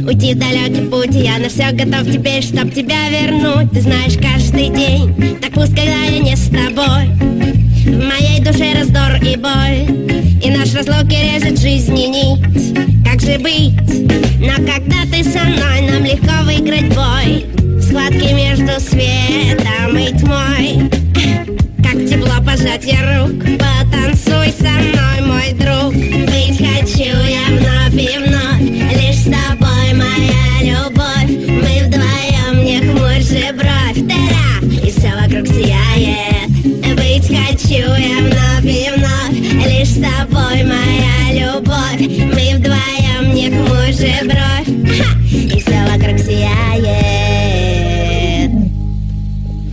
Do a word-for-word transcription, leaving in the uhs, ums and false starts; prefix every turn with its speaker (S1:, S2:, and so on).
S1: уйти в далекий путь. Я на все готов теперь, чтоб тебя вернуть. Ты знаешь, каждый день так пусть, когда я не с тобой. В моей душе раздор и боль, и наш разлуки режет жизни нить. Как же быть? Но когда ты со мной, нам легко выиграть бой в схватке между светом и тьмой. Как тепло пожатие рук, потанцуй со мной, мой друг. Быть хочу я вновь и вновь, лишь с тобой, моя любовь. Мы вдвоем, не хмурь же бровь, та-да, и все вокруг сияет. Быть хочу я вновь и вновь, лишь с тобой, моя любовь. Мы вдвоем, не хмурь же бровь.